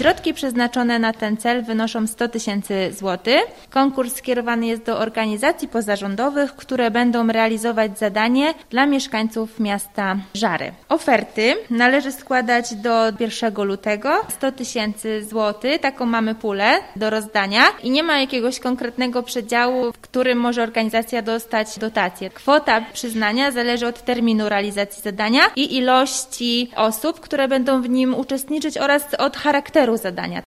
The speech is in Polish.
Środki przeznaczone na ten cel wynoszą 100 000 złotych. Konkurs skierowany jest do organizacji pozarządowych, które będą realizować zadanie dla mieszkańców miasta Żary. Oferty należy składać do 1 lutego. 100 000 złotych, taką mamy pulę do rozdania i nie ma jakiegoś konkretnego przedziału, w którym może organizacja dostać dotację. Kwota przyznania zależy od terminu realizacji zadania i ilości osób, które będą w nim uczestniczyć oraz od charakteru zadania.